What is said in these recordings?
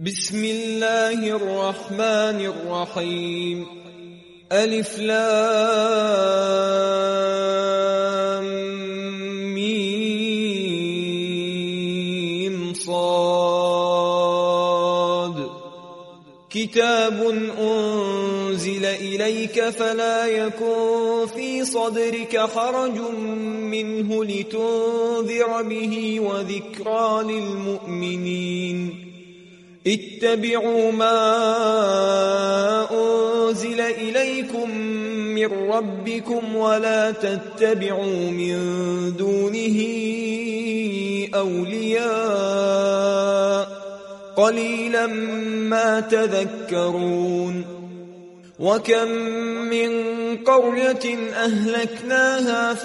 بسم الله الرحمن الرحيم. ألف لام ميم صاد. كتاب أنزل إليك فلا يكن في صدرك حرج منه لتنذر به وذكرى للمؤمنين. اتبعوا ما أنزل إليكم من ربكم ولا تتبعوا من دونه أولياء قليلا ما تذكرون. وكم من قرية أهلكناها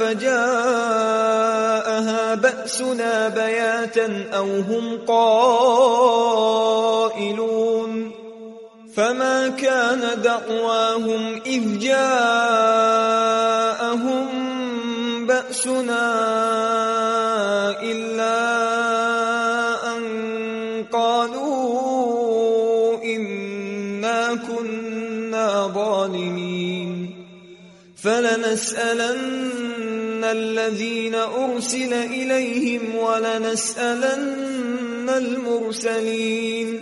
فجاءها بأسنا بياتا أو هم قائلون. فما كان دعواهم إذ جاءهم بأسنا إلا أن قالوا إنا كنا ظالمين. فلنسألن الذين أرسل إليهم ولنسألن المرسلين.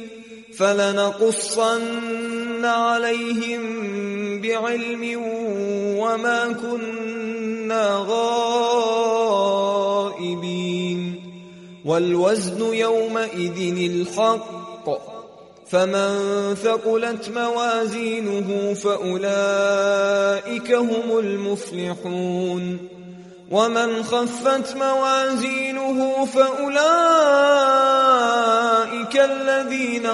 فلنقصن عليهم بعلم وما كنا غائبين. والوزن يومئذ الحق. فمن ثقلت موازينه فأولئك هم المفلحون. ومن خفت موازينه فأولئك الذين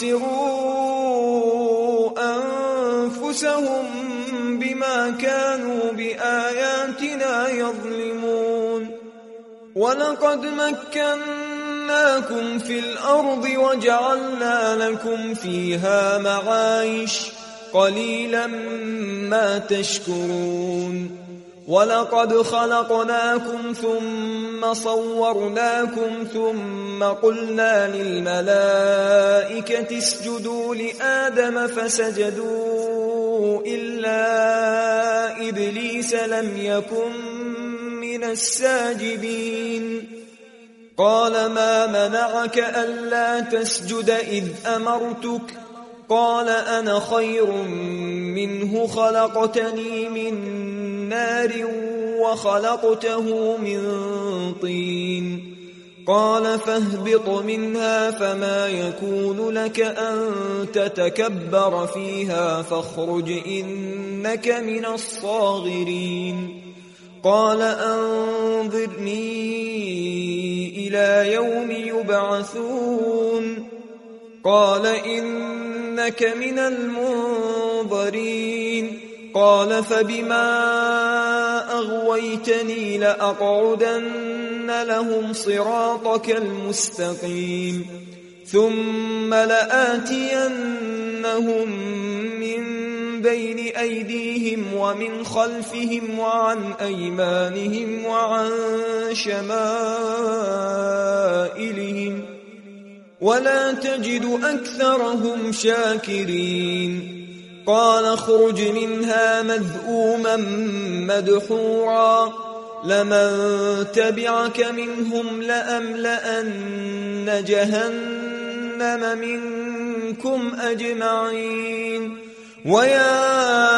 خسروا أنفسهم بما كانوا بآياتنا يظلمون. ولقد مكناكم في الأرض وجعلنا لكم فيها معايش قليلا ما تشكرون. ولقد خلقناكم ثم صورناكم ثم قلنا للملائكة اسجدوا لآدم فسجدوا إلا إبليس لم يكن من الساجدين. قال ما منعك ألا تسجد إذ أمرتك؟ قال أنا خير منه خلقتني من نار وخلقته من طين. قال فاهبط منها فما يكون لك أن تتكبر فيها فاخرج إنك من الصاغرين. قال أنظرني إلى يوم يبعثون. قال إنك من المنظرين. قال فبما أغويتني لأقعدن لهم صراطك المستقيم ثم لآتينهم من بين أيديهم ومن خلفهم وعن أيمانهم وعن شمائلهم ولا تجد أكثرهم شاكرين. قال اخرج منها مذءوما مدحورا لمن تبعك منهم لأملأن جهنم منكم أجمعين. ويا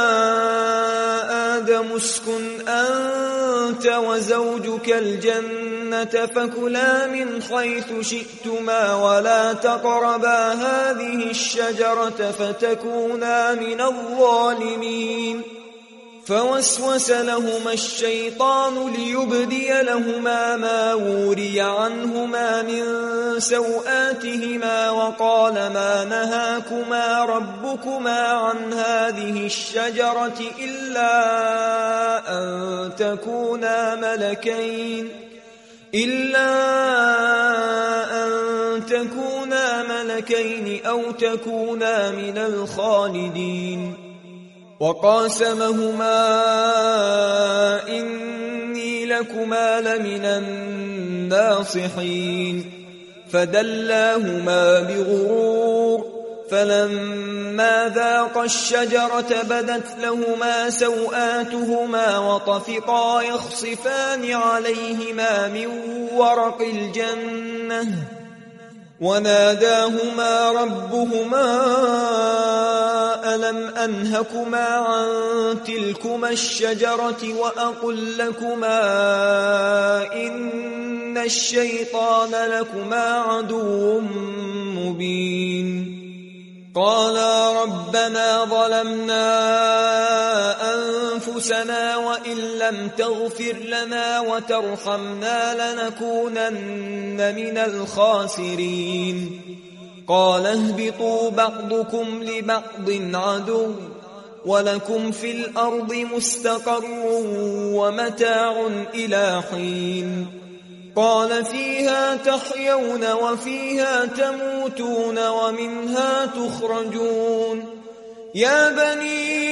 آدم اسكن أنت وزوجك الجنة فكلا من حيث شئتما ولا تقربا هذه الشجرة فتكونا من الظالمين. فوسوس لهما الشيطان ليبدي لهما ما وري عنهما من سوآتهما وقال ما نهاكما ربكما عن هذه الشجرة إلا أن تكونا ملكين أو تكونا من الخالدين. وقاسمهما إني لكما لمن الناصحين. فدلاهما بغرور فلما ذاقا الشجرة بدت لهما سوآتهما وطفقا يخصفان عليهما من ورق الجنة وناداهما ربهما ألم أنهكما عن تلكما الشجرة وأقل لكما إن الشيطان لكما عدو مبين قالا ربنا ظلمنا أنفسنا وإن لم تغفر لنا وترحمنا لنكونن من الخاسرين قال اهبطوا بعضكم لبعض عدو ولكم في الأرض مستقر ومتاع إلى حين قال فيها تحيون وفيها تموتون ومنها تخرجون يا بني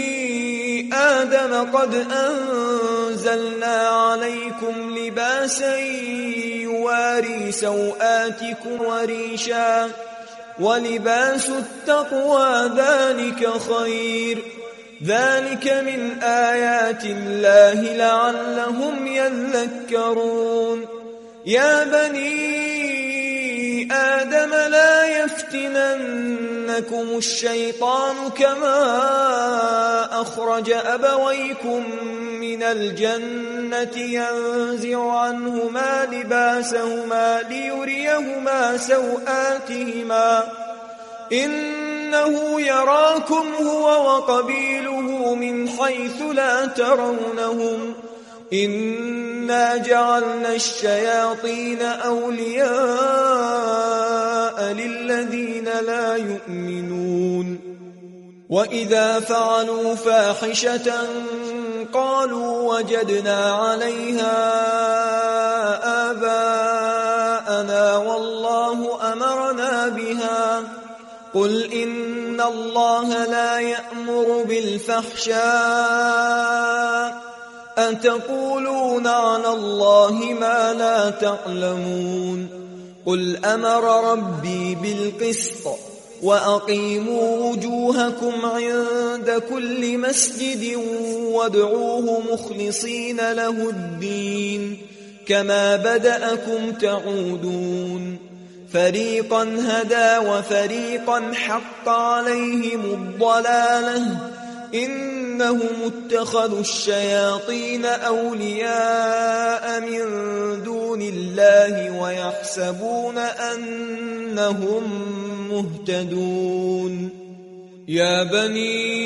آدم قد أنزلنا عليكم لباسا يواري سوآتكم وريشا ولباس التقوى ذلك خير ذلك من آيات الله لعلهم يذكرون يا بني آدم لا يفتننكم الشيطان كما أخرج أبويكم من الجنة ينزع عنهما لباسهما ليريهما سوآتهما إنه يراكم هو وقبيله من حيث لا ترونهم إنا جعلنا الشياطين أولياء للذين لا يؤمنون وإذا فعلوا فاحشة قالوا وجدنا عليها آباءنا والله أمرنا بها قل إن الله لا يأمر بالفحشاء أتقولون على الله ما لا تعلمون قل أمر ربي بالقسط وأقيموا وجوهكم عند كل مسجد وادعوه مخلصين له الدين كما بدأكم تعودون فريقا هدى وفريقا حق عليهم الضلالة إنهم اتخذوا الشياطين أولياء من دون الله ويحسبون أنهم مهتدون يا بني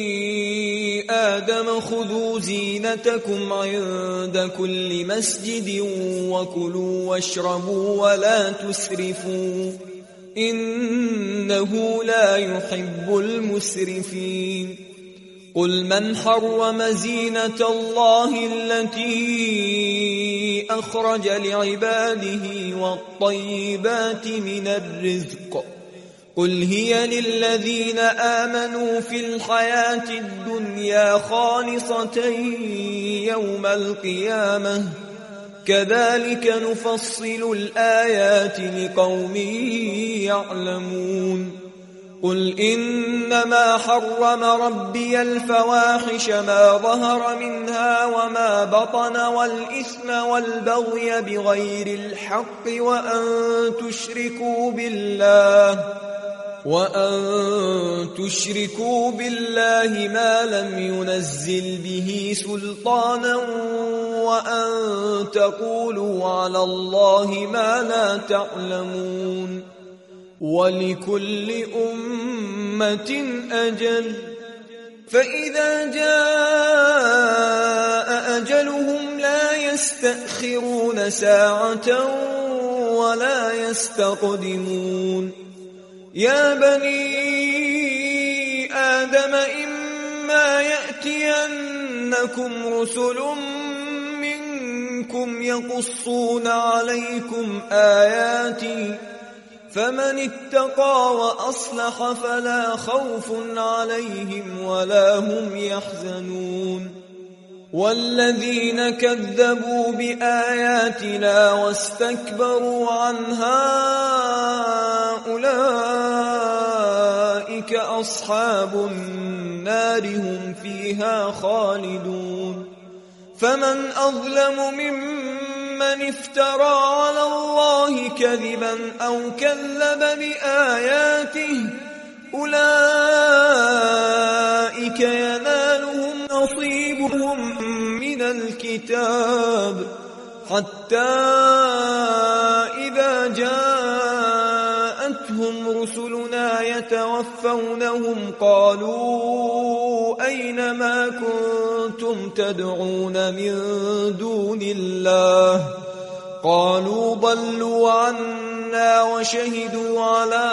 آدم خذوا زينتكم عند كل مسجد وكلوا واشربوا ولا تسرفوا إنه لا يحب المسرفين قل من حرم زينة الله التي أخرج لعباده والطيبات من الرزق قل هي للذين آمنوا في الحياة الدنيا خالصة يوم القيامة كذلك نفصل الآيات لقوم يعلمون قل إنما حرم ربي الفواحش ما ظهر منها وما بطن والإثم والبغي بغير الحق وأن تشركوا بالله ما لم ينزل به سلطانا وأن تقولوا على الله ما لا تعلمون ولكل أمة أجل فإذا جاء أجلهم لا يستأخرون ساعة ولا يستقدمون يا بني آدم إما يأتينكم رسل منكم يقصون عليكم آياتي فمن اتقى وأصلح فلا خوف عليهم ولا هم يحزنون والذين كذبوا بآياتنا واستكبروا عنها أولئك أولئك أصحاب النار هم فيها خالدون. فمن أظلم ممن افترى على الله كذبا أو كذب بآياته أولئك ينالهم نصيبهم من الكتاب حتى إذا جاءتهم رسلنا يتوفونهم قالوا أين ما كنتم تدعون من دون الله قالوا ضلوا عنا وشهدوا على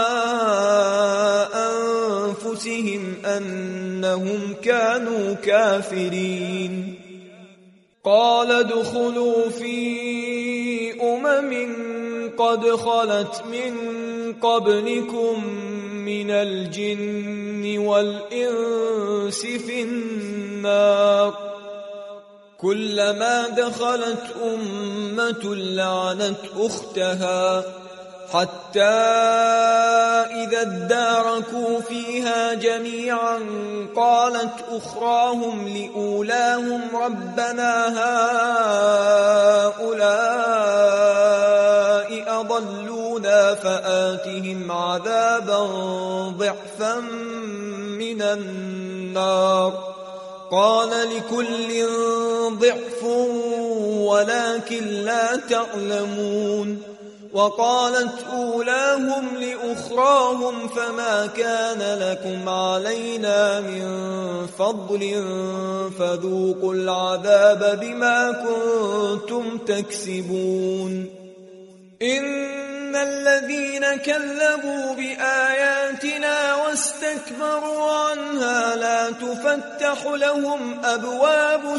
أنفسهم أنهم كانوا كافرين. قال ادخلوا في قد خلت من قبلكم من الجن والإنس في النار كلما دخلت أمة لعنت أختها حتى إذا اداركوا فيها جميعا قالت أخراهم لأولاهم ربنا هؤلاء أضلونا فآتهم عذابا ضعفا من النار قال لكل ضعف ولكن لا تعلمون. وقالت أولاهم لأخراهم فما كان لكم علينا من فضل فذوقوا العذاب بما كنتم تكسبون. إن الذين كذبوا بآياتنا واستكبروا عنها لا تفتح لهم أبواب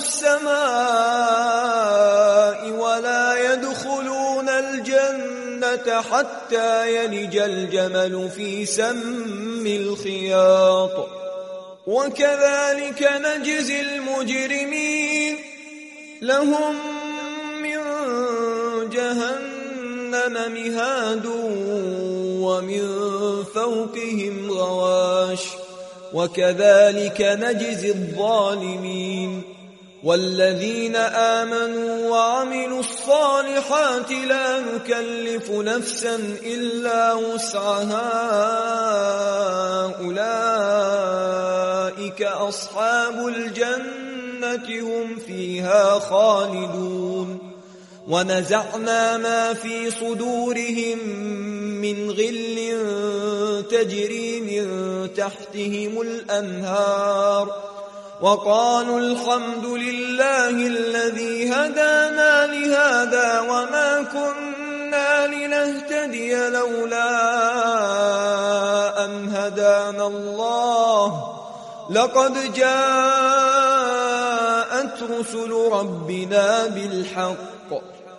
السماء ولا يدخلون الجنة حتى يلج الجمل في سم الخياط وكذلك نجزي المجرمين. لهم من جهنم مهاد ومن فوقهم غواش وكذلك نجزي الظالمين. والذين آمنوا وعملوا الصالحات لا نكلف نفسا إلا وسعها أولئك أصحاب الجنة هم فيها خالدون. ونزعنا ما في صدورهم من غل تجري من تحتهم الأنهار وقالوا الحمد لله الذي هدانا لهذا وما كنا لنهتدي لولا أن هدانا الله لقد جاءت رسل ربنا بالحق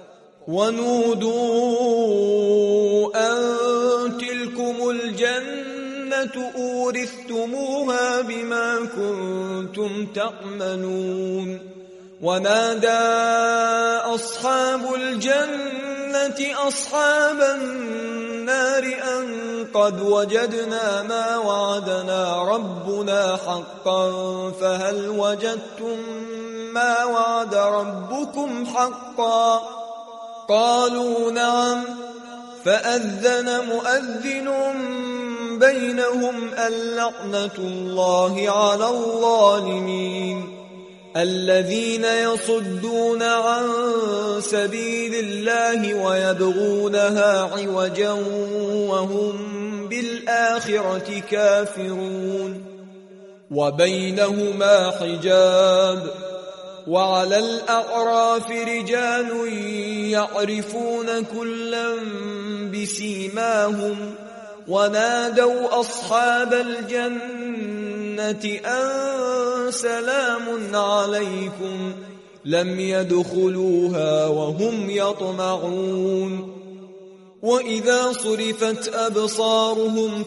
ونودوا أن تلكم الجنة أورثتموها بما كنتم تعملون. ونادى أصحاب الجنة أصحاب النار أن قد وجدنا ما وعدنا ربنا حقا فهل وجدتم ما وعد ربكم حقا قالوا نعم فأذن مؤذن بينهم اللعنة الله على الظالمين الذين يصدون عن سبيل الله ويبغونها عوجا وهم بالآخرة كافرون. وبينهما حجاب وعلى الأعراف رجال يعرفون كلا بسيماهم ونادوا أصحاب الجنة أن سلام عليكم لم يدخلوها وهم يطمعون. وإذا صرفت أبصارهم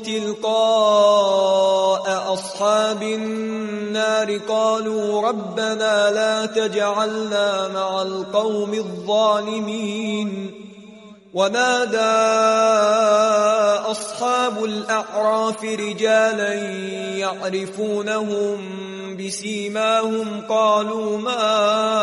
تلقاء أصحاب النار قالوا ربنا لا تجعلنا مع القوم الظالمين ونادى أصحاب الأعراف رجالا يعرفونهم بسيماهم قالوا ما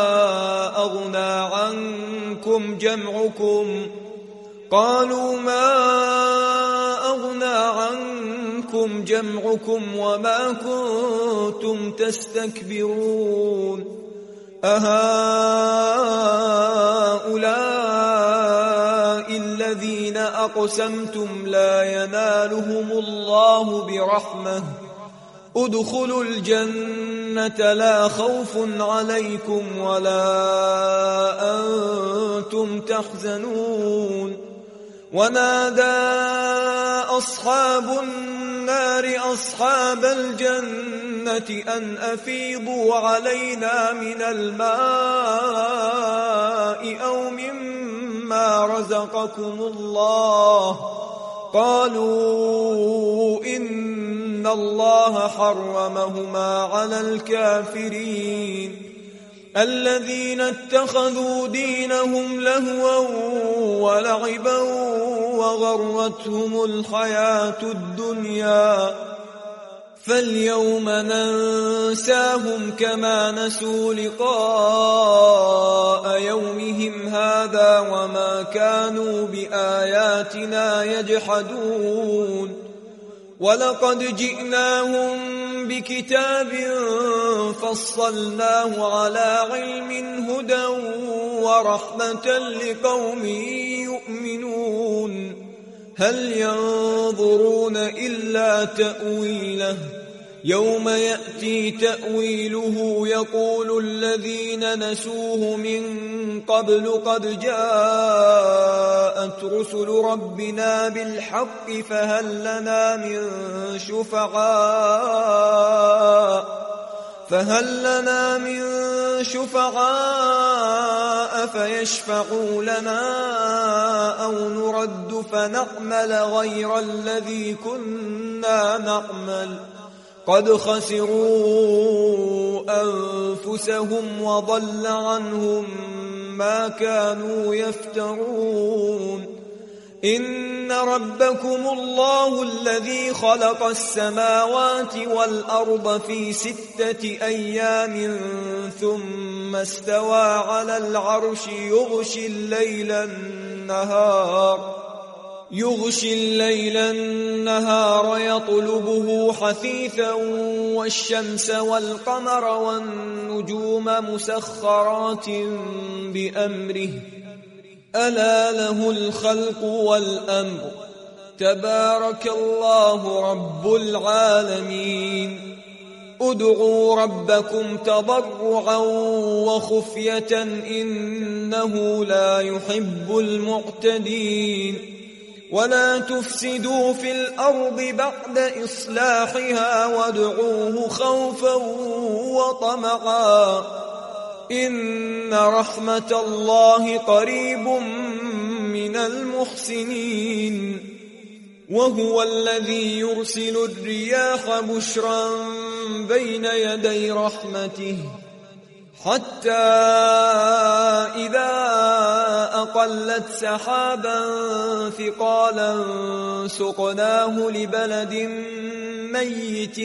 أغنى عنكم جمعكم وما كنتم تستكبرون أهؤلاء الذين أقسمتم لا ينالهم الله برحمة ادخلوا الجنة لا خوف عليكم ولا أنتم تحزنون ونادى أصحاب النار أصحاب الجنة أن أفيضوا علينا من الماء أو مما رزقكم الله قالوا إن الله حرمهما على الكافرين الذين اتخذوا دينهم لهوا ولعبا وغرتهم الحياة الدنيا فاليوم ننساهم كما نسوا لقاء يومهم هذا وما كانوا بآياتنا يجحدون ولقد جئناهم بكتاب فصلناه على علم هدى ورحمة لقوم يؤمنون هل ينظرون إلا تأويله يوم يأتي تأويله يقول الذين نسوه من قبل قد جاءت رسل ربنا بالحق فهل لنا من شفعاء فيشفعوا لنا أو نرد فنعمل غير الذي كنا نعمل قد خسروا أنفسهم وضل عنهم ما كانوا يفترون إن ربكم الله الذي خلق السماوات والأرض في 6 أيام ثم استوى على العرش يغشي الليل النهار يطلبه حثيثا والشمس والقمر والنجوم مسخرات بأمره ألا له الخلق والأمر تبارك الله رب العالمين ادعوا ربكم تضرعا وخفية إنه لا يحب المعتدين ولا تفسدوا في الأرض بعد إصلاحها وادعوه خوفا وطمعا إن رحمة الله قريب من المحسنين وهو الذي يرسل الرياح بشرا بين يدي رحمته حتى إذا أقلت سحابا ثقالا سقناه لبلد ميت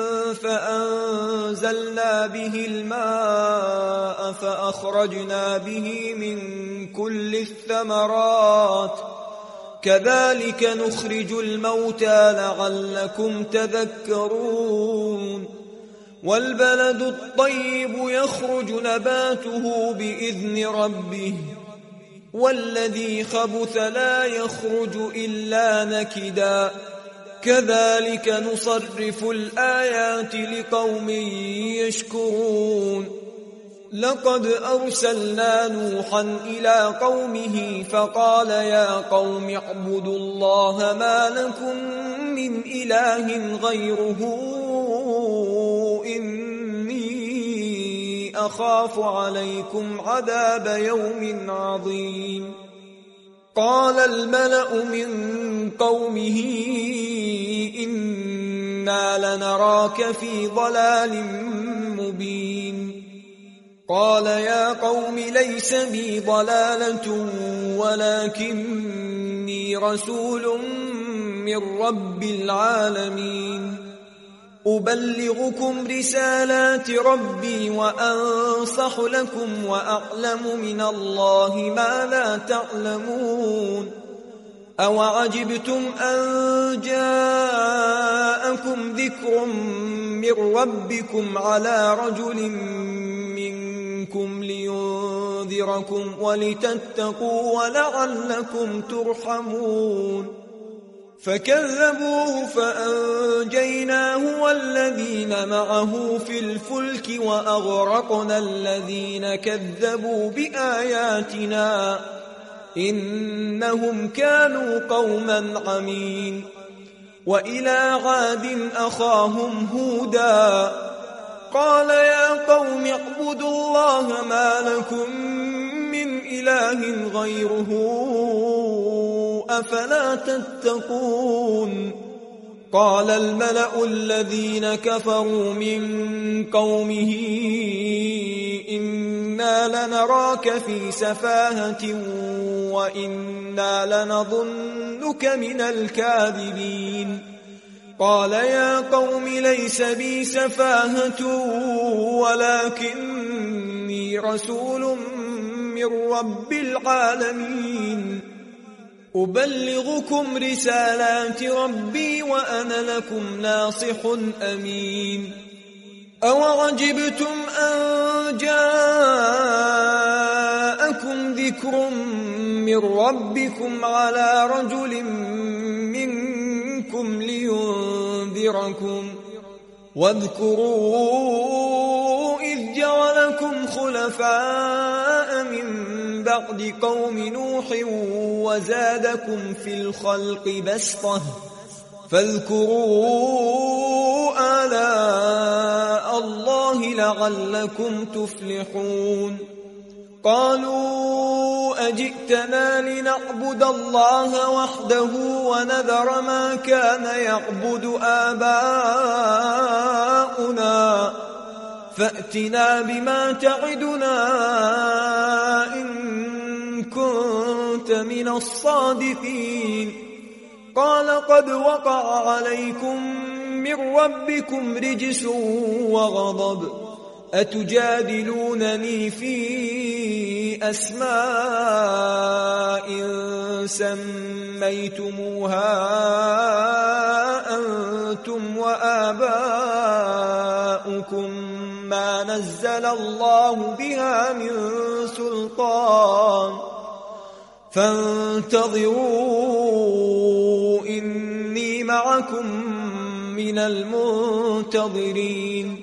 فأنزلنا به الماء فأخرجنا به من كل الثمرات كذلك نخرج الموتى لعلكم تذكرون والبلد الطيب يخرج نباته بإذن ربه والذي خبث لا يخرج إلا نكدا كذلك نصرف الآيات لقوم يشكرون لقد أرسلنا نوحا إلى قومه فقال يا قوم اعبدوا الله ما لكم من إله غيره إني أخاف عليكم عذاب يوم عظيم قال الملأ من قومه إنا لنراك في ضلال مبين قال يا قوم ليس بي ضلالة ولكني رسول من رب العالمين أبلغكم رسالات ربي وأنصح لكم وأعلم من الله ما لا تعلمون أوعجبتم أن جاءكم ذكر من ربكم على رجل منكم لينذركم ولتتقوا ولعلكم ترحمون فكذبوه فأنجيناه والذين معه في الفلك وأغرقنا الذين كذبوا بآياتنا إنهم كانوا قوما عمين وإلى عاد أخاهم هودا قال يا قوم اعبدوا الله ما لكم من إله غيره أفلا تتقون قال الملأ الذين كفروا من قومه إنا لنراك في سفاهة وإنا لنظنك من الكاذبين قال يا قوم ليس بي سفاهة ولكني رسول من رب العالمين أبلغكم رسالات ربي وأنا لكم ناصح أمين أوعجبتم أن جاءكم ذكر من ربكم على رجل منكم لينذركم واذكروا إذ جعلكم خلفاء من بعد قوم نوح وزادكم في الخلق بسطة فاذكروا آلاء الله لعلكم تفلحون قالوا أجئتنا لنعبد الله وحده ونذر ما كان يعبد آباؤنا فأتنا بما تعدنا إن كنت من الصادقين قال قد وقع عليكم من ربكم رجس وغضب أتجادلونني في أسماء سميتموها أنتم وآباؤكم ما نزل الله بها من سلطان فانتظروا إني معكم من المنتظرين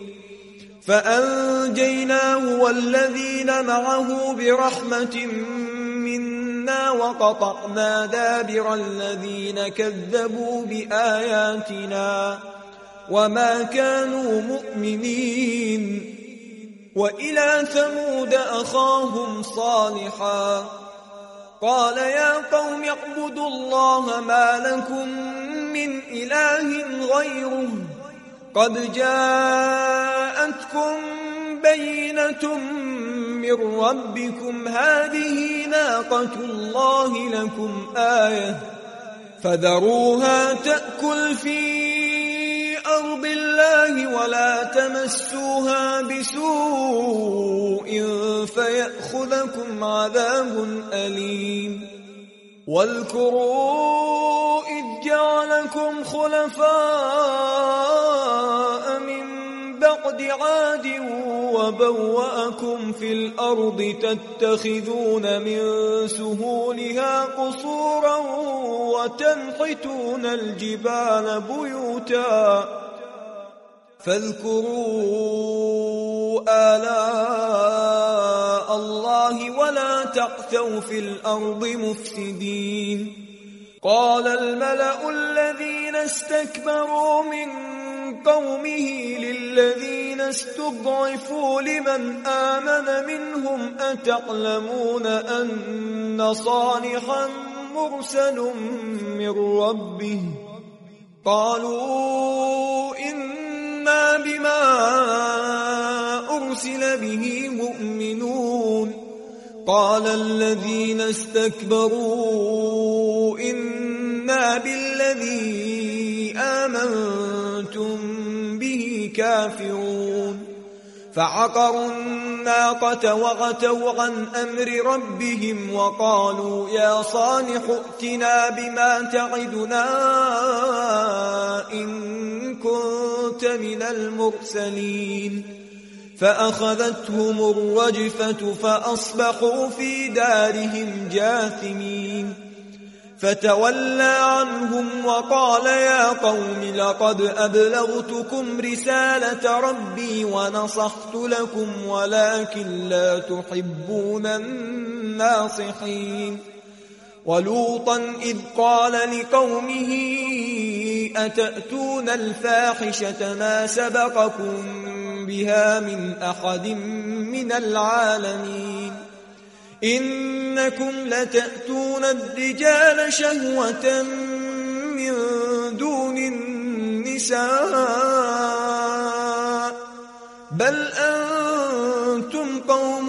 فأنجيناه والذين معه برحمة منا وقطعنا دابر الذين كذبوا بآياتنا وما كانوا مؤمنين وإلى ثمود أخاهم صالحا قال يا قوم اعبدوا الله ما لكم من إله غيره قد جاءتكم بينة من ربكم هذه ناقة الله لكم آية فذروها تأكل في أرض الله ولا تمسوها بسوء فيأخذكم عذاب أليم واذكروا إذ جعلكم خلفاء من بعد عاد وبوأكم في الأرض تتخذون من سهولها قصورا وتنحتون الجبال بيوتا فاذكروا آلاء الله ولا تعثوا في الأرض مفسدين قال الملأ الذين استكبروا من قومه للذين استضعفوا لمن آمن منهم أتعلمون أن صالحا مرسل من ربه قالوا إنا بما أرسل به مؤمنون قال الذين استكبروا إنا بالذي آمنتم به كافرون فعقروا الناقة وعتوا عن أمر ربهم وقالوا يا صالح ائتنا بما تعدنا إن كنت من المرسلين فأخذتهم الرجفة فأصبحوا في دارهم جاثمين فتولى عنهم وقال يا قوم لقد أبلغتكم رسالة ربي ونصحت لكم ولكن لا تحبون الناصحين ولوطا إذ قال لقومه أتأتون الفاحشة ما سبقكم بها من أحد من العالمين إنكم لتأتون الرجال شهوة من دون النساء بل أنتم قوم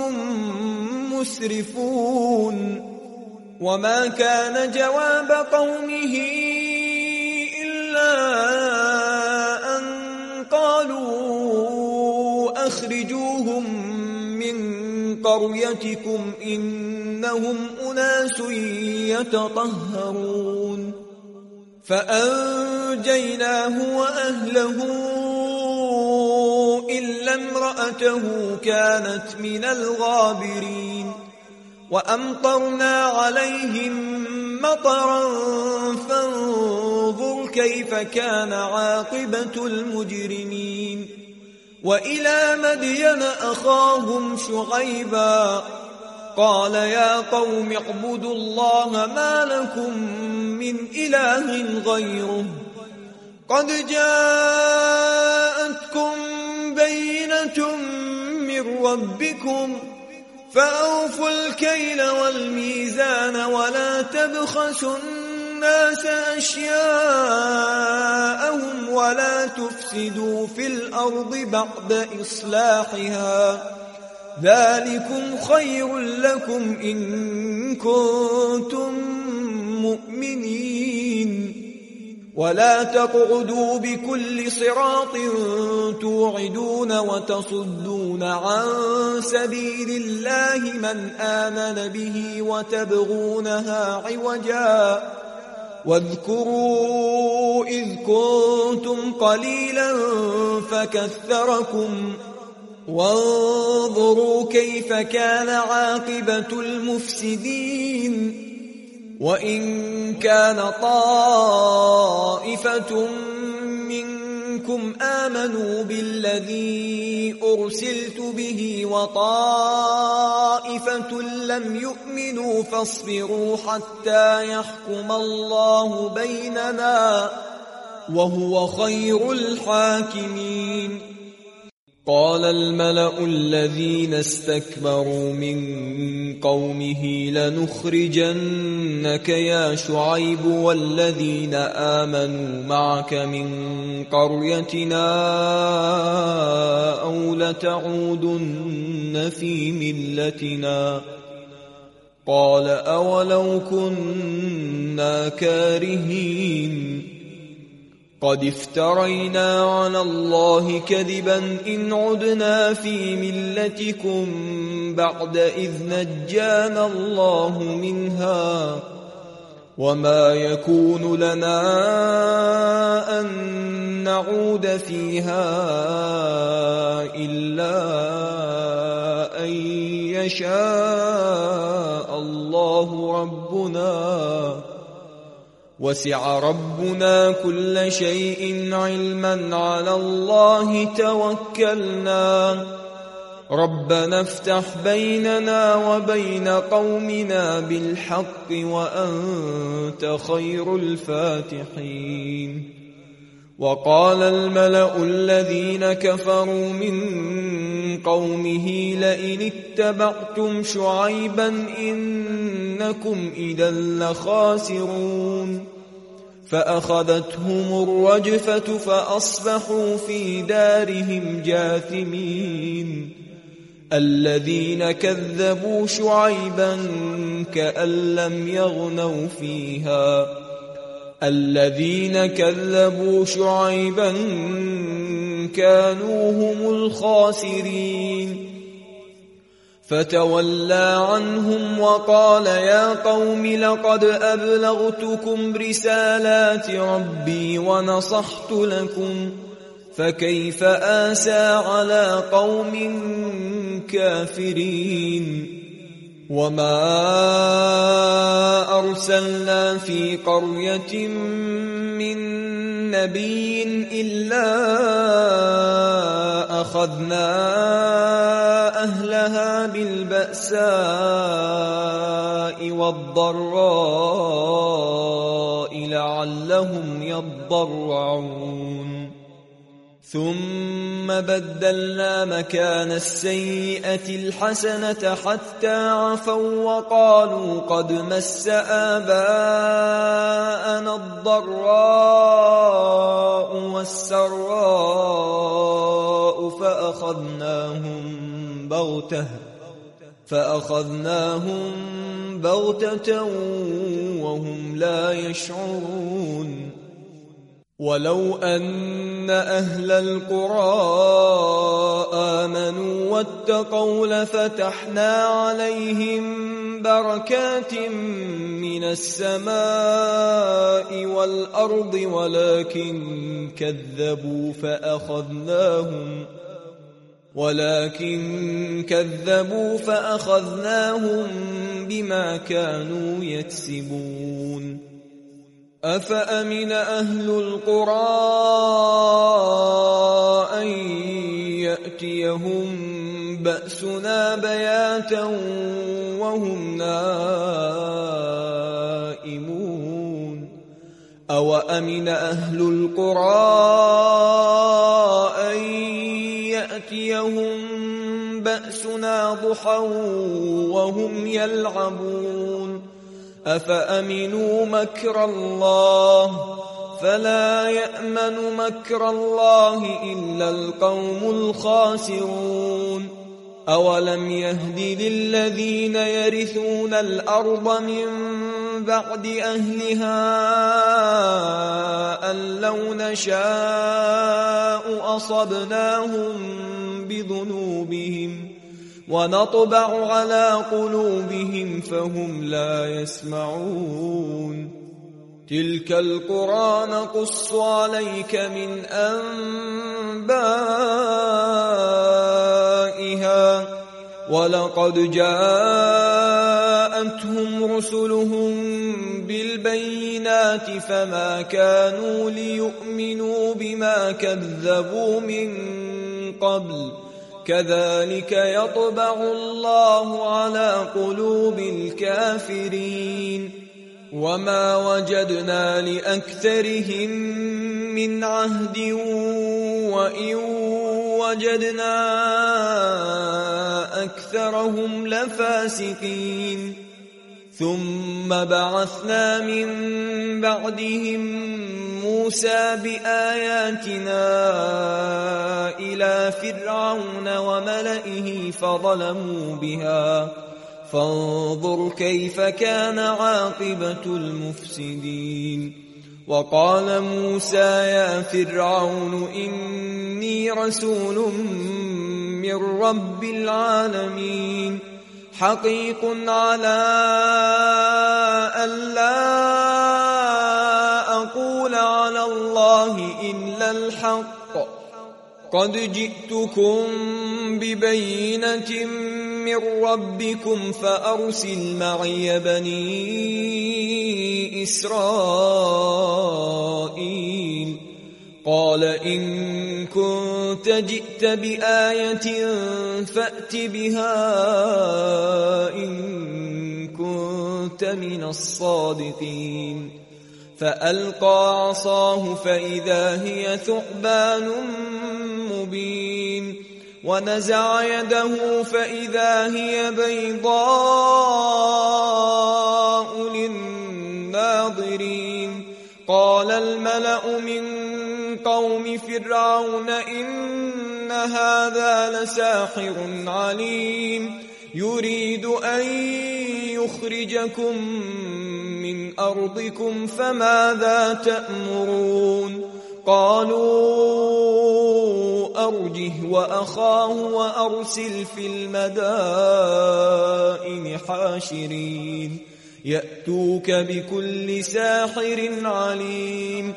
مسرفون وما كان جواب قومه إلا أن قالوا أخرجوهم من قريتكم إنهم أناس يتطهرون فأنجيناه وأهله إلا امرأته كانت من الغابرين وأمطرنا عليهم مطرا فانظر كيف كان عاقبة المجرمين وإلى مدين أخاهم شعيبا قال يا قوم اعبدوا الله ما لكم من إله غيره قد جاءتكم بينة من ربكم فأوفوا الكيل والميزان ولا تبخسوا الناس أشياءهم ولا تفسدوا في الأرض بعد إصلاحها ذلكم خير لكم إن كنتم مؤمنين ولا تقعدوا بكل صراط توعدون وتصدون عن سبيل الله من آمن به وتبغونها عوجا واذكروا إذ كنتم قليلا فكثركم وانظروا كيف كان عاقبة المفسدين وإن كان طائفة منكم آمنوا بالذي أرسلت به وطائفة لم يؤمنوا فاصبروا حتى يحكم الله بيننا وهو خير الحاكمين قال الملأ الذين استكبروا من قومه لنخرجنك يا شعيب والذين آمنوا معك من قريتنا أو لتعودن في ملتنا قال أولو كنا كارهين قد افترينا على الله كذبا إن عدنا في ملتكم بعد إذ نجانا الله منها وما يكون لنا أن نعود فيها إلا أن يشاء الله ربنا وسع ربنا كل شيء علما على الله توكلنا ربنا افتح بيننا وبين قومنا بالحق وأنت خير الفاتحين وقال الملأ الذين كفروا من قومه لئن اتبعتم شعيبا إنكم إذا لخاسرون فأخذتهم الرجفة فأصبحوا في دارهم جاثمين الذين كذبوا شعيبا كأن لم يغنوا فيها الذين كذبوا شعيبا كانوا هم الخاسرين فتولى عنهم وقال يا قوم لقد أبلغتكم رسالات ربي ونصحت لكم فكيف آسى على قوم كافرين وما أرسلنا في قرية من نبي إلا أخذنا أهلها بالبأساء والضراء لعلهم يضرعون ثم بدلنا مكان السيئة الحسنة حتى عفوا وقالوا قد مس آباءنا الضراء والسراء فأخذناهم بغتة وهم لا يشعرون ولو أن أهل القرى آمنوا واتقوا لفتحنا عليهم بركات من السماء والأرض ولكن كذبوا فأخذناهم بما كانوا يكسبون أفأمن أهل القرى أن يأتيهم بأسنا بياتا وهم نائمون أوأمن أهل القرى أن يأتيهم بأسنا ضحى وهم يلعبون أفأمنوا مكر الله فلا يأمن مكر الله إلا القوم الخاسرون أولم يهد للذين يرثون الأرض من بعد أهلها أن لو نشاء أصبناهم بذنوبهم ونطبع على قلوبهم فهم لا يسمعون تلك القرى نقص عليك من أنبائها ولقد جاءتهم رسلهم بالبينات فما كانوا ليؤمنوا بما كذبوا من قبل كذلك يطبع الله على قلوب الكافرين وما وجدنا لأكثرهم من عهد وإن وجدنا أكثرهم لفاسقين ثم بعثنا من بعدهم موسى بآياتنا إلى فرعون وملئه فظلموا بها فانظر كيف كان عاقبة المفسدين وقال موسى يا فرعون إني رسول من رب العالمين حقيق على ألا أقول على الله إلا الحق قد جئتكم ببينة من ربكم فأرسل معي بني إسرائيل قال إن كنت جئت بآية فأت بها إن كنت من الصادقين فألقى عصاه فإذا هي ثعبان مبين ونزع يده فإذا هي بيضاء للناظرين قال الملأ من قوم فرعون إن هذا لساحر عليم يريد أن يخرجكم من أرضكم فماذا تأمرون قالوا أرجه وأخاه وأرسل في المدائن حاشرين يأتوك بكل ساحر عليم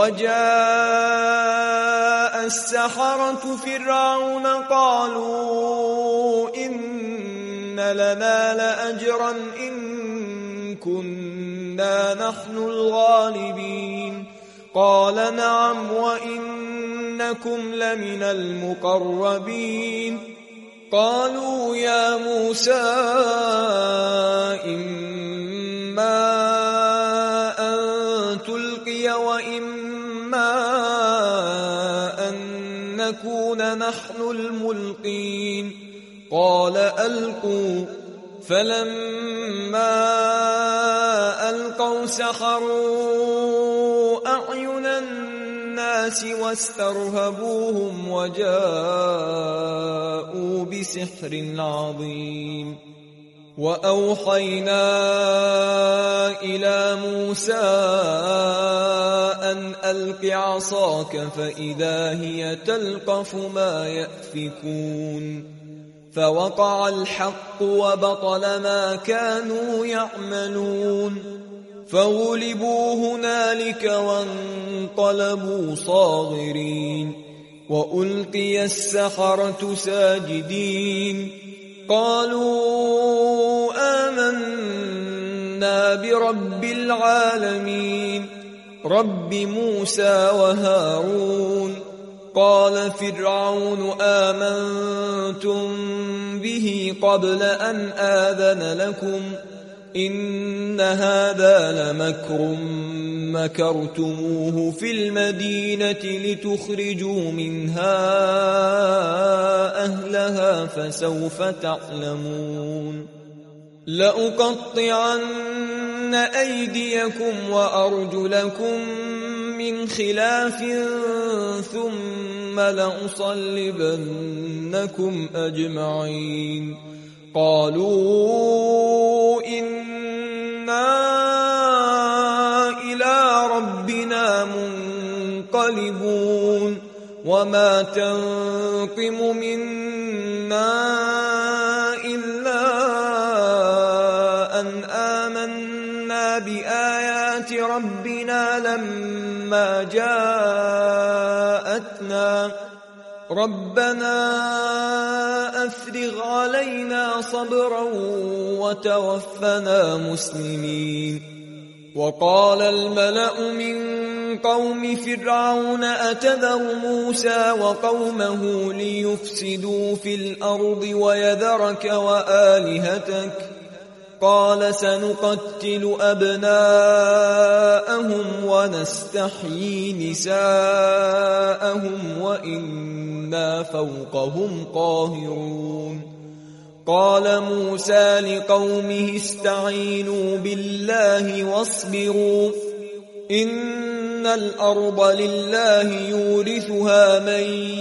وجاء السحرة فرعون قالوا إن لنا لأجرا إن كنا نحن الغالبين قال نعم وإنكم لمن المقربين قالوا يا موسى إما أن تلقي وإما أن نكون نحن الملقين قال ألقوا فلما ألقوا سحروا أعين الناس واسترهبوهم وجاءوا بسحر عظيم وأوحينا إلى موسى أن ألق عصاك فإذا هي تلقف ما يأفكون فوقع الحق وبطل ما كانوا يعملون فغلبوا هنالك وانقلبوا صاغرين وألقي السحرة ساجدين قالوا آمنا برب العالمين رب موسى وهارون قال فرعون آمنتم به قبل أن آذن لكم إن هذا لمكر مكرتموه في المدينة لتخرجوا منها أهلها فسوف تعلمون لأقطعن أيديكم وأرجلكم من خلاف ثم لأصلبنكم أجمعين قالوا إنا إلى ربنا منقلبون وما تنقم منا إلا أن آمنا بآيات ربنا لما جاءتنا ربنا أفرغ علينا صبرا وتوفنا مسلمين وقال الملأ من قوم فرعون أتذر موسى وقومه ليفسدوا في الأرض ويذرك وآلهتك قال سنقتل أبناءهم ونستحيي نساءهم وإنا فوقهم قاهرون قال موسى لقومه استعينوا بالله واصبروا إن الأرض لله يورثها من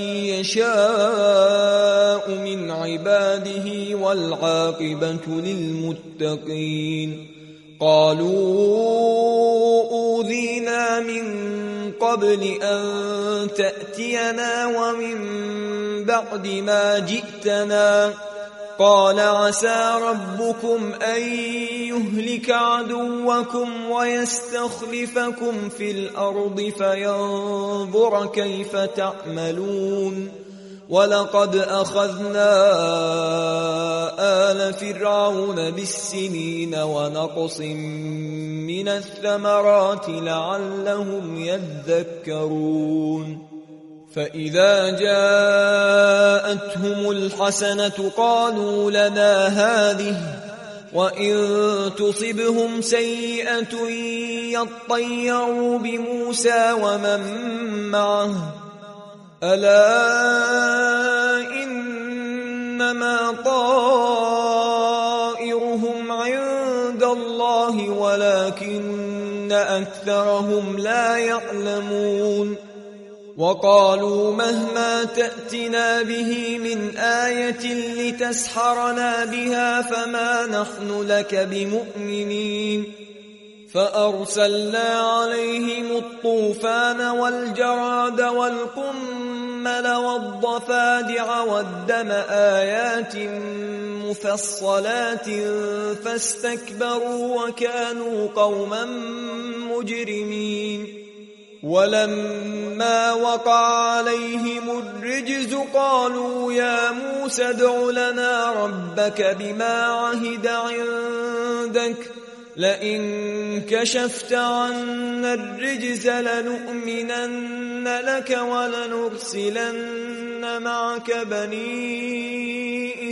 يشاء من عباده والعاقبة للمتقين قالوا أوذينا من قبل أن تأتينا ومن بعد ما جئتنا قال عسى ربكم أن يهلك عدوكم ويستخلفكم في الأرض فينظر كيف تعملون ولقد أخذنا آل فرعون بالسنين ونقص من الثمرات لعلهم يذكرون فإذا جاءتهم الحسنة قالوا لنا هذه وإن تصبهم سيئة يطيروا بموسى ومن معه ألا إنما طائرهم عند الله ولكن أكثرهم لا يعلمون وقالوا مهما تأتنا به من آية لتسحرنا بها فما نحن لك بمؤمنين فأرسلنا عليهم الطوفان والجراد والقمل والضفادع والدم آيات مفصلات فاستكبروا وكانوا قوما مجرمين ولما وقع عليهم الرجز قالوا يا موسى ادع لنا ربك بما عهد عندك لئن كشفت عنا الرجز لنؤمنن لك ولنرسلن معك بني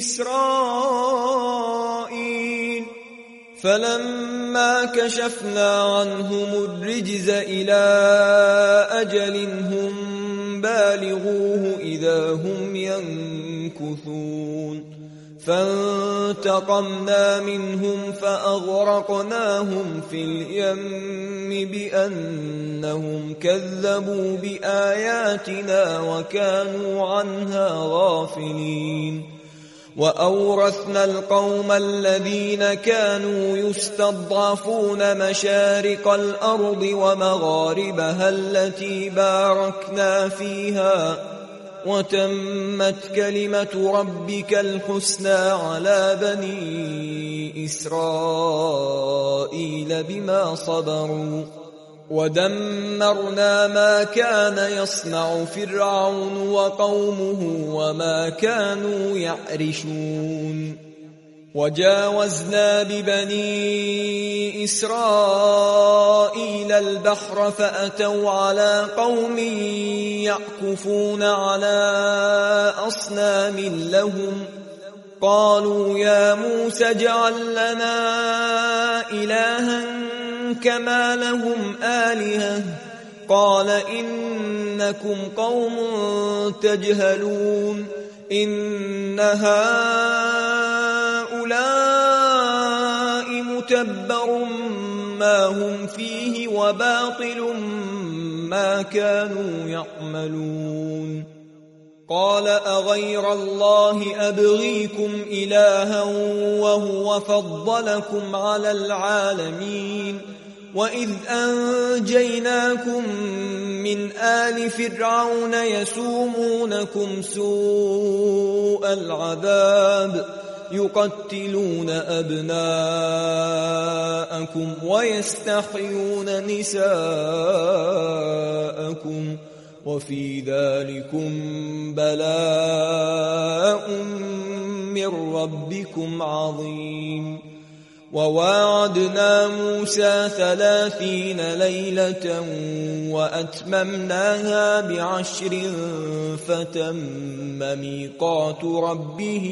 إسرائيل فلما كشفنا عنهم الرجز إلى أجل هم بالغوه إذا هم ينكثون فانتقمنا منهم فأغرقناهم في اليم بأنهم كذبوا بآياتنا وكانوا عنها غافلين وأورثنا القوم الذين كانوا يستضعفون مشارق الأرض ومغاربها التي باركنا فيها وتمت كلمة ربك الحسنى على بني إسرائيل بما صبروا ودمرنا ما كان يصنع فرعون وقومه وما كانوا يعرشون وجاوزنا ببني إسرائيل البحر فأتوا على قوم يعكفون على أصنام لهم قالوا يا موسى اجعل لنا إلها كما لهم آلهة قال إنكم قوم تجهلون إن هؤلاء متبر ما هم فيه وباطل ما كانوا يعملون قال أغير الله أبغيكم إلها وهو فضلكم على العالمين وإذ أنجيناكم من آل فرعون يسومونكم سوء العذاب يقتلون أبناءكم ويستحيون نساءكم وفي ذلكم بلاء من ربكم عظيم وواعدنا موسى 30 ليلة وأتممناها ب10 فتم ميقات ربه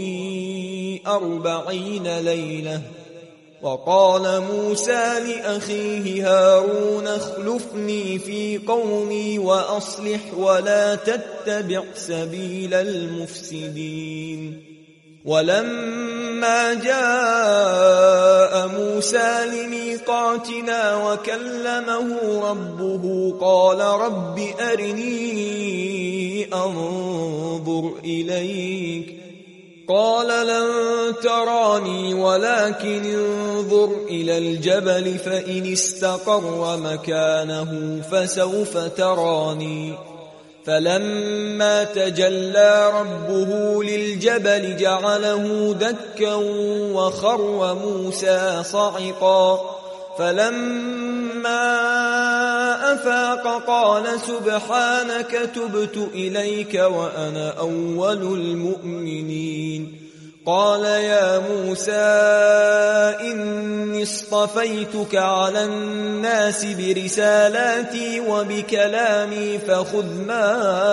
40 ليلة وقال موسى لأخيه هارون اخلفني في قومي وأصلح ولا تتبع سبيل المفسدين ولما جاء موسى لميقاتنا وكلمه ربه قال رب أرني أنظر إليك قال لن تراني ولكن انظر إلى الجبل فإن استقر مكانه فسوف تراني فلما تجلى ربه للجبل جعله دكا وخر موسى صعقا فلما أفاق قال سبحانك تبت إليك وأنا أول المؤمنين قال يا موسى إني اصطفيتك على الناس برسالاتي وبكلامي فخذ ما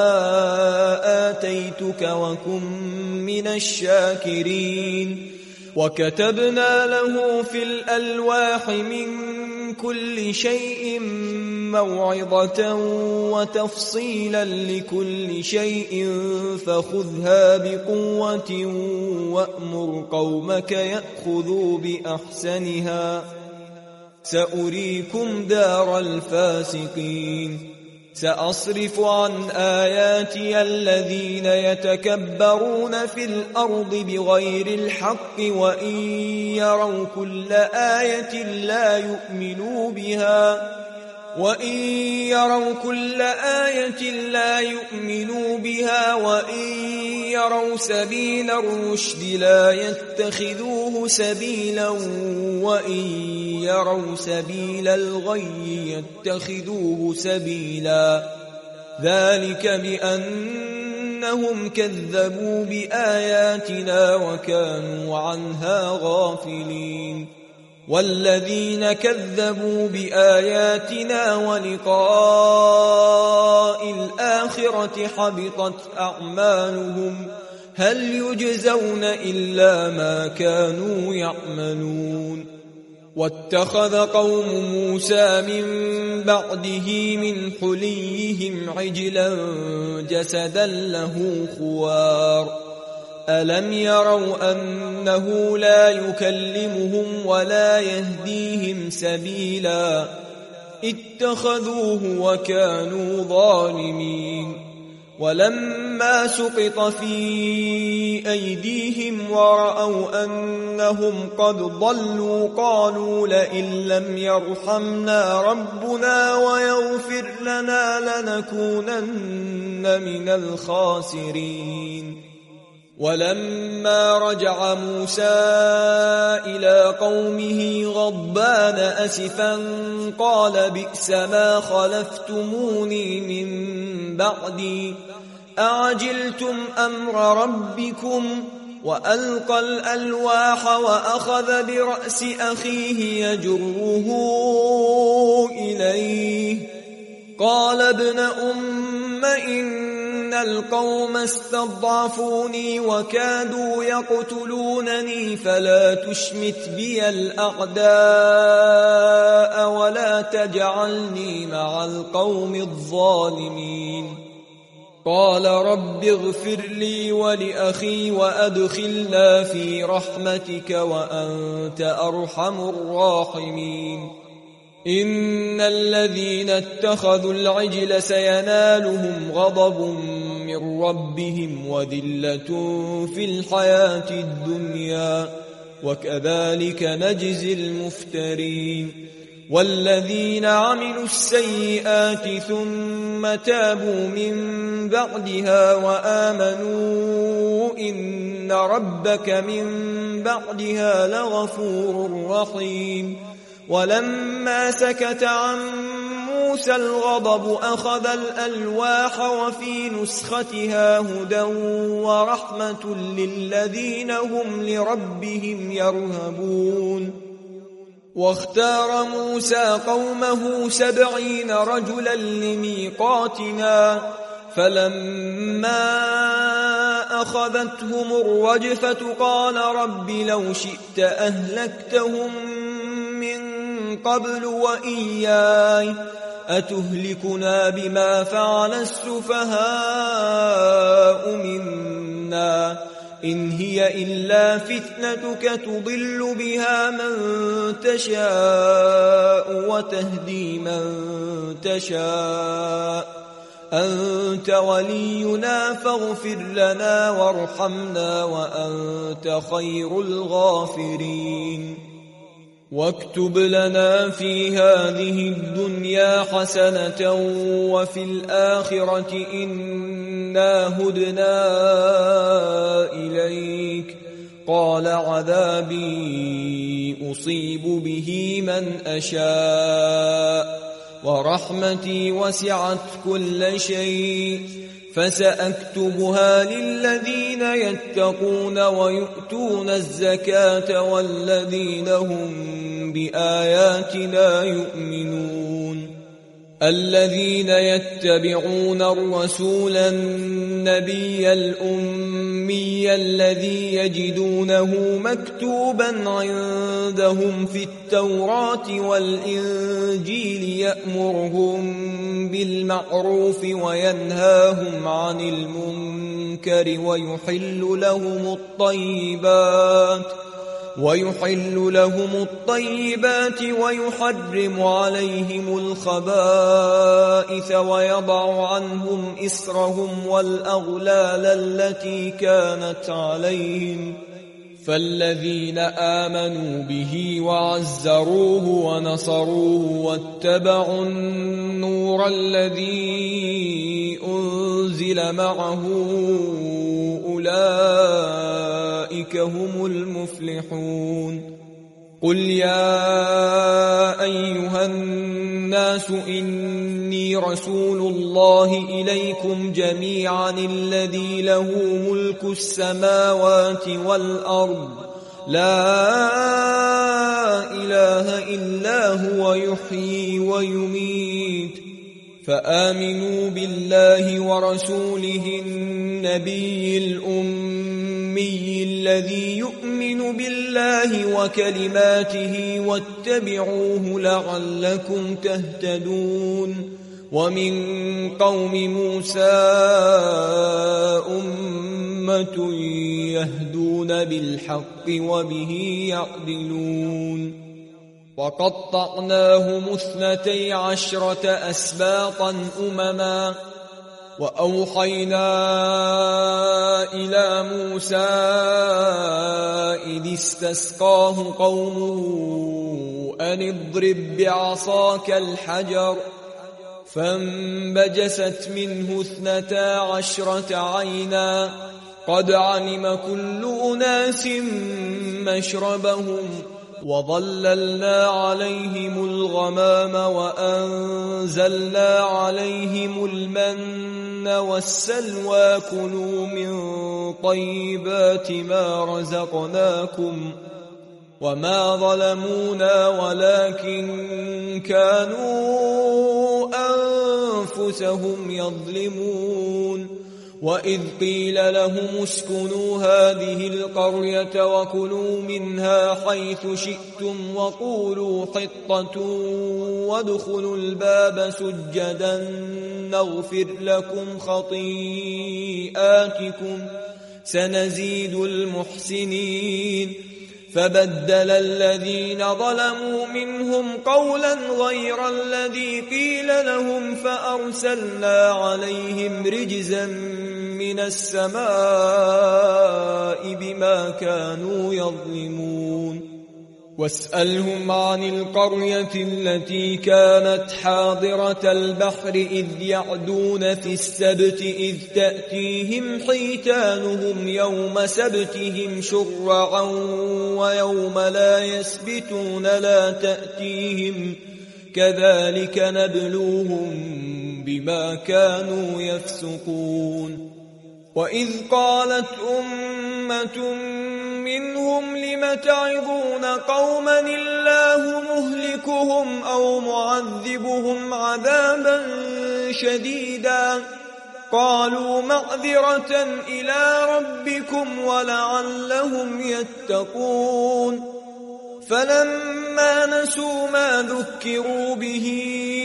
آتيتك وكن من الشاكرين وكتبنا له في الألواح من كل شيء موعظة وتفصيلا لكل شيء فخذها بقوة وأمر قومك يأخذوا بأحسنها سأريكم دار الفاسقين سأصرف عن آياتي الذين يتكبرون في الأرض بغير الحق وإن يروا كل آية لا يؤمنوا بها وإن يروا سبيل الرشد لا يتخذوه سبيلا وإن يروا سبيل الغي يتخذوه سبيلا ذلك بأنهم كذبوا بآياتنا وكانوا عنها غافلين والذين كذبوا بآياتنا ولقاء الآخرة حبطت أعمالهم هل يجزون إلا ما كانوا يعملون واتخذ قوم موسى من بعده من حليهم عجلا جسدا له خوار ألم يروا أنه لا يكلمهم ولا يهديهم سبيلا اتخذوه وكانوا ظالمين ولما سقط في أيديهم ورأوا أنهم قد ضلوا قالوا لئن لم يرحمنا ربنا ويغفر لنا لنكونن من الخاسرين ولما رجع موسى إلى قومه غضبان أسفا قال بئس ما خلفتموني من بعدي أعجلتم أمر ربكم وألقى الألواح وأخذ برأس أخيه يجره إليه قال ابن أم إن القوم استضعفوني وكادوا يقتلونني فلا تشمت بي الأعداء ولا تجعلني مع القوم الظالمين قال رب اغفر لي ولأخي وأدخلنا في رحمتك وأنت أرحم الراحمين إن الذين اتخذوا العجل سينالهم غضب من ربهم وذلة في الحياة الدنيا وكذلك نجزي المفترين والذين عملوا السيئات ثم تابوا من بعدها وآمنوا إن ربك من بعدها لغفور رحيم ولما سكت عن موسى الغضب أخذ الألواح وفي نسختها هدى ورحمة للذين هم لربهم يرهبون واختار موسى قومه 70 رجلا لميقاتنا فلما أخذتهم الرجفة قال رب لو شئت أهلكتهم قبل وإياي أتهلكنا بما فعل السفهاء منا إن هي إلا فتنتك تضل بها من تشاء وتهدي من تشاء أنت ولينا فاغفر لنا وارحمنا وأنت خير الغافرين واكتب لنا في هذه الدنيا حسنة وفي الآخرة إنا هدنا إليك قال عذابي أصيب به من أشاء ورحمتي وسعت كل شيء فسأكتبها للذين يتقون ويؤتون الزكاة والذين هم بآياتنا يؤمنون الذين يتبعون الرسول النبي الأمي الذي يجدونه مكتوبا عندهم في التوراة والإنجيل يأمرهم بالمعروف وينهاهم عن المنكر ويحل لهم الطيبات ويحرم عليهم الخبائث ويضع عنهم إصرهم والأغلال التي كانت عليهم. فالذين آمنوا به وعزروه ونصروه واتبعوا النور الذي أنزل معه أولئك هم المفلحون. قل يا أيها الناس إني رسول الله إليكم جميعا الذي له ملك السماوات والأرض لا إله إلا هو يحيي ويميت. فآمنوا بالله ورسوله النبي الأمي الذي يؤمن بالله وكلماته واتبعوه لعلكم تهتدون. ومن قوم موسى أمة يهدون بالحق وبه يعدلون. وقطعناهم 12 أسباطا أمما وأوحينا إلى موسى إذ استسقاه قومه أن اضرب بعصاك الحجر فانبجست منه 12 عينا قد علم كل أناس مشربهم وظللنا عليهم الغمام وأنزلنا عليهم المن والسلوى كلوا من طيبات ما رزقناكم وما ظلمونا ولكن كانوا أنفسهم يظلمون. وإذ قيل لهم اسكنوا هذه القرية وكلوا منها حيث شئتم وقولوا حطة وادخلوا الباب سجدا نغفر لكم خطيئاتكم سنزيد المحسنين. فبدل الذين ظلموا منهم قولا غير الذي قيل لهم فأرسلنا عليهم رجزا من السماء بما كانوا يظلمون. واسألهم عن القرية التي كانت حاضرة البحر إذ يعدون في السبت إذ تأتيهم حيتانهم يوم سبتهم شرعا ويوم لا يسبتون لا تأتيهم كذلك نبلوهم بما كانوا يفسقون. وإذ قالت أمة منهم لم تعظون قوما الله مهلكهم أو معذبهم عذابا شديدا قالوا معذرة إلى ربكم ولعلهم يتقون. فلما نسوا ما ذكروا به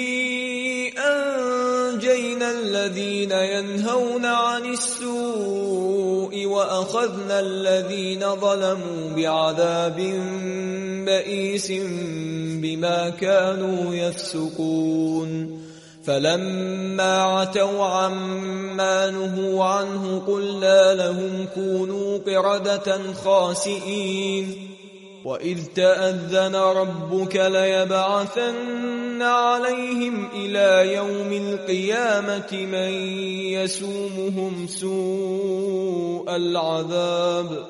أنجينا الذين ينهون عن السوء وأخذنا الذين ظلموا بعذاب بئيس بما كانوا يفسقون. فلما عتوا عما نهوا عنه قلنا لهم كونوا قردة خاسئين. وإذ تأذن ربك ليبعثن عليهم إلى يوم القيامة من يسومهم سوء العذاب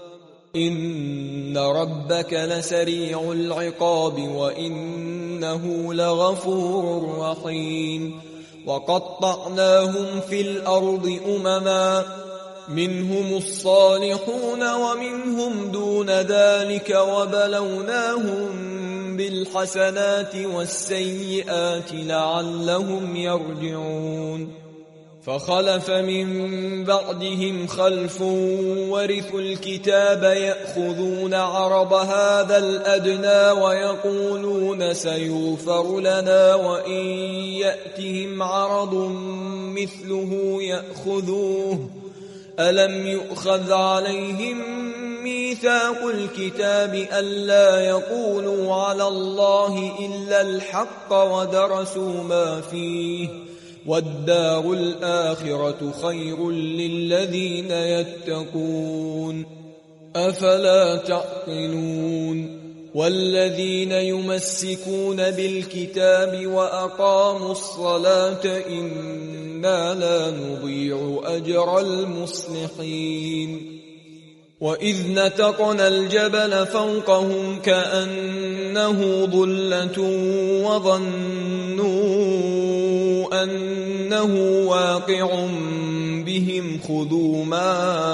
إن ربك لسريع العقاب وإنه لغفور رحيم. وقطعناهم في الأرض أمما منهم الصالحون ومنهم دون ذلك وبلوناهم بالحسنات والسيئات لعلهم يرجعون. فخلف من بعدهم خلف ورثوا الكتاب يأخذون عرض هذا الأدنى ويقولون سيغفر لنا وإن يأتهم عرض مثله يأخذوه ألم يؤخذ عليهم ميثاق الكتاب ألا يقولوا على الله إلا الحق ودرسوا ما فيه والدار الآخرة خير للذين يتقون أفلا تعقلون والذين يمسكون بالكتاب وأقاموا الصلاة إنا لا نضيع أجر المصلحين وإذ نتقنا الجبل فوقهم كأنه ظلة وظنوا أنه واقع بهم خذوا ما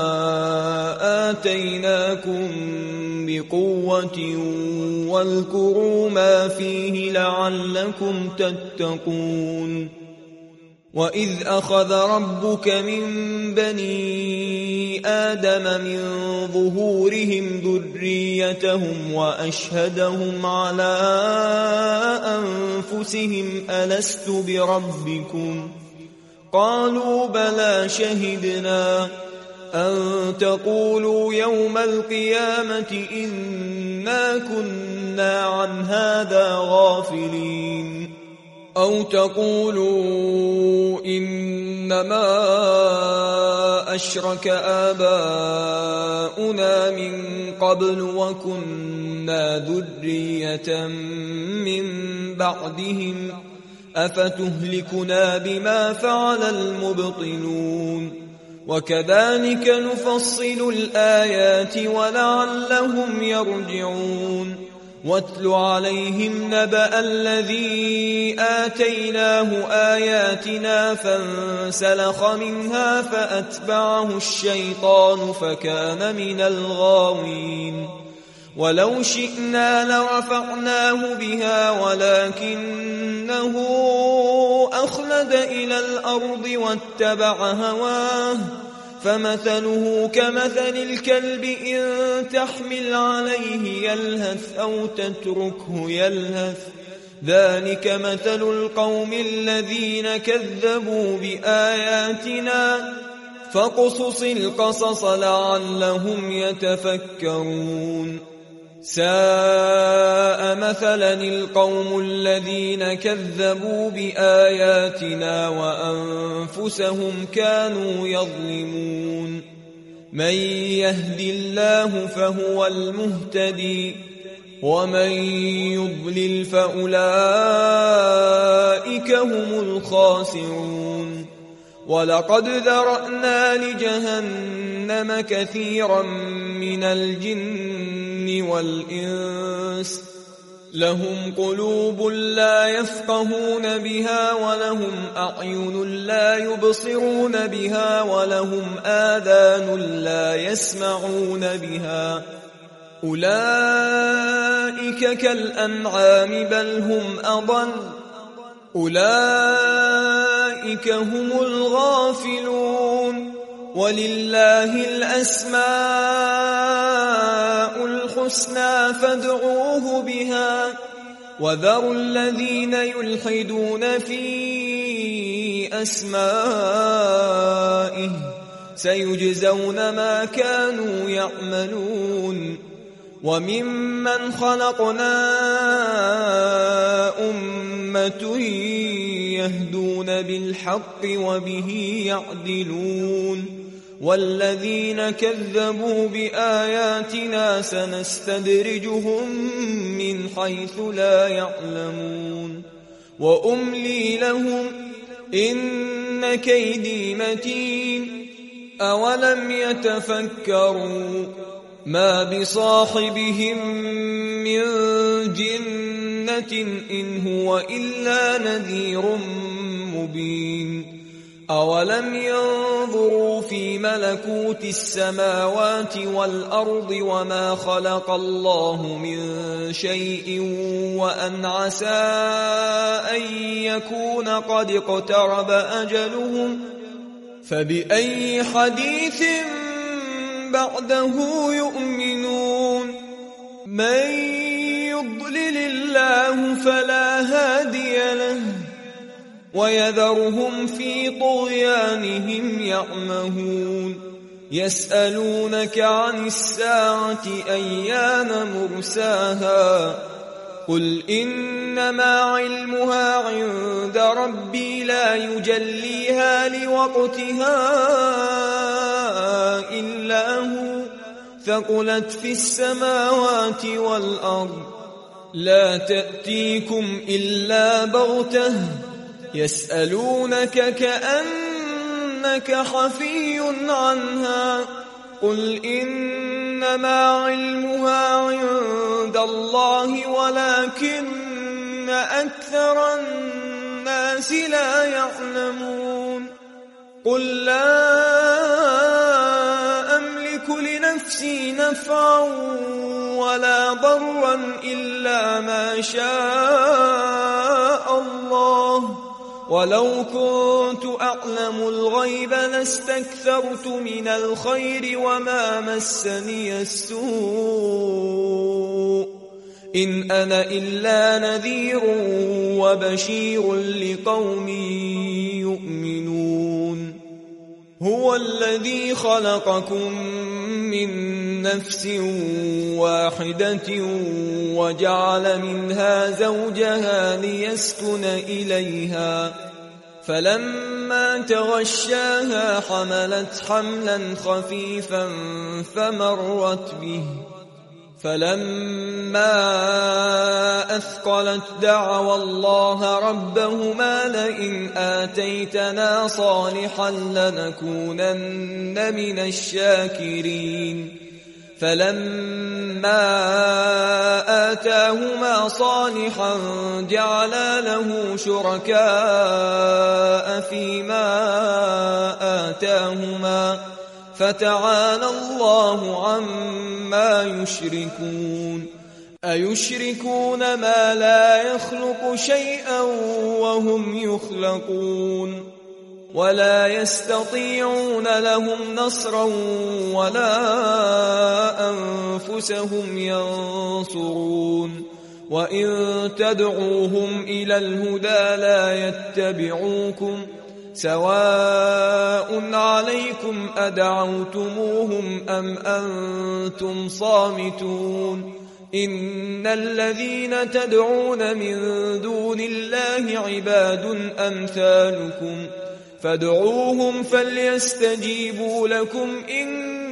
آتيناكم بقوة واذكروا ما فيه لعلكم تتقون وإذ أخذ ربك من بني آدم من ظهورهم ذريتهم وأشهدهم على أنفسهم ألست بربكم قالوا بلى شهدنا أن تقولوا يوم القيامة إنا كنا عن هذا غافلين أو تقولوا إنما أشرك آباؤنا من قبل وكنا ذرية من بعدهم أفتهلكنا بما فعل المبطلون وكذلك نفصل الآيات ولعلهم يرجعون واتل عليهم نبأ الذي آتيناه آياتنا فانسلخ منها فأتبعه الشيطان فكان من الغاوين ولو شئنا لرفعناه بها ولكنه أخلد إلى الأرض واتبع هواه فمثله كمثل الكلب إن تحمل عليه يلهث أو تتركه يلهث ذلك مثل القوم الذين كذبوا بآياتنا فاقصص القصص لعلهم يتفكرون ساء مثلا القوم الذين كذبوا بآياتنا وأنفسهم كانوا يظلمون من يهد الله فهو المهتدي ومن يضلل فأولئك هم الخاسرون ولقد ذرأنا لجهنم كثيرا من الجن والإنس لهم قلوب لا يفقهون بها ولهم أعين لا يبصرون بها ولهم آذان لا يسمعون بها أولئك كالأنعام بل هم أضل أولئك هم الغافلون ولله الأسماء الحسنى فادعوه بها وذروا الذين يلحدون في أسمائه سيجزون ما كانوا يعملون وممن خلقنا أمة يهدون بالحق وبه يعدلون والذين كذبوا بآياتنا سنستدرجهم من حيث لا يعلمون وأملي لهم إن كيدي متين أولم يتفكروا ما بصاحبهم من جنة إن هو إلا نذير مبين أولم ينظروا في ملكوت السماوات والأرض وما خلق الله من شيء وأن عسى أن يكون قد اقترب أجلهم فبأي حديث بعده يؤمنون من يضلل الله فلا هادي له ويذرهم في طغيانهم يعمهون يسألونك عن الساعة أيان مرساها قل إنما علمها عند ربي لا يجليها لوقتها إلا هو ثقلت في السماوات والأرض لا تأتيكم إلا بغتة يسألونك كأنك حفي عنها قل إنما علمها عند الله ولكن أكثر الناس لا يعلمون قل لا أملك لنفسي نفعا ولا ضرا إلا ما شاء الله ولو كنت أعلم الغيب لاستكثرت من الخير وما مسني السوء إن أنا إلا نذير وبشير لقوم يؤمنون هو الذي خلقكم من نفس واحدة وجعل منها زوجها ليسكن إليها فلما تغشاها حملت حملا خفيفا فمرت به فلما أثقلت دعوا الله ربهما لئن آتيتنا صالحا لنكونن من الشاكرين فلما آتاهما صالحا جعلا له شركاء فيما آتاهما فتعالى الله عما يشركون أيشركون ما لا يخلق شيئا وهم يخلقون ولا يستطيعون لهم نصرا ولا أنفسهم ينصرون وإن تدعوهم إلى الهدى لا يتبعوكم سواء عليكم أدعوتموهم أم أنتم صامتون إن الذين تدعون من دون الله عباد أمثالكم فادعوهم فليستجيبوا لكم إن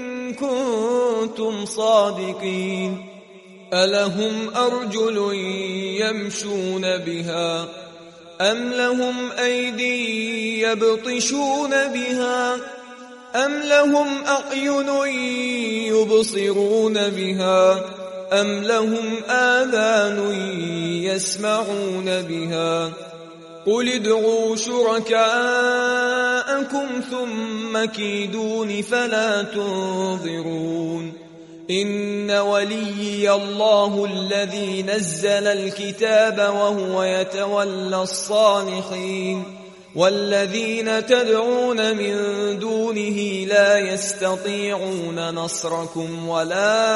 كنتم صادقين ألهم أرجل يمشون بها أم لهم أيدي يبطشون بها أم لهم أعين يبصرون بها أم لهم آذان يسمعون بها قل ادعوا شركاءكم ثم كيدون فلا تنظرون إن وليي الله الذي نزل الكتاب وهو يتولى الصالحين والذين تدعون من دونه لا يستطيعون نصركم ولا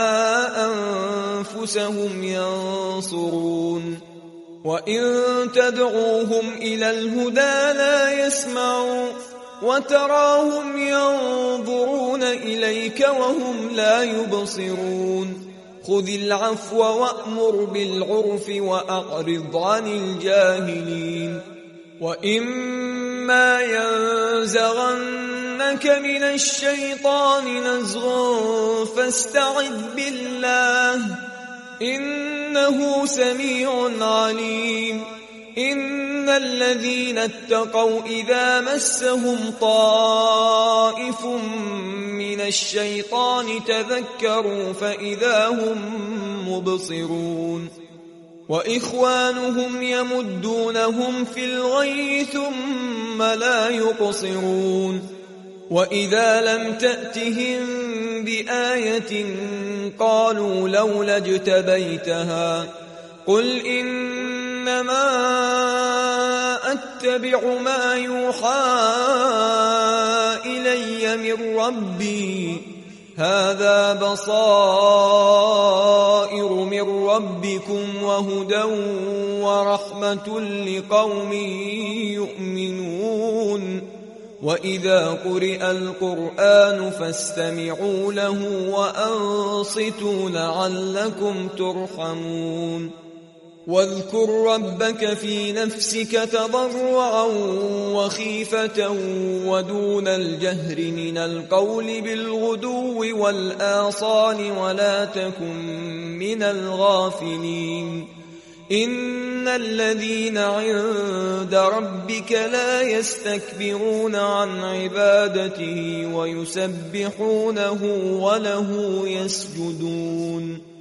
أنفسهم ينصرون وإن تدعوهم إلى الهدى لا يسمعون وتراهم ينظرون إليك وهم لا يبصرون خذ العفو وأمر بالعرف وأعرض عن الجاهلين وإما ينزغنك من الشيطان نزغ فاستعذ بالله إنه سميع عليم إن الذين اتقوا إذا مسهم طائف من الشيطان تذكروا فإذا هم مبصرون وإخوانهم يمدونهم في الغي ثم لا يقصرون وإذا لم تأتهم بآية قالوا لولا اجتبيتها قل إنما أتبع ما يوحى إلي من ربي هذا بصائر من ربكم وهدى ورحمة لقوم يؤمنون وإذا قرئ القرآن فاستمعوا له وأنصتوا لعلكم ترحمون واذكر ربك في نفسك تضرعا وخيفة ودون الجهر من القول بالغدو والآصال ولا تكن من الغافلين إن الذين عند ربك لا يستكبرون عن عبادته ويسبحونه وله يسجدون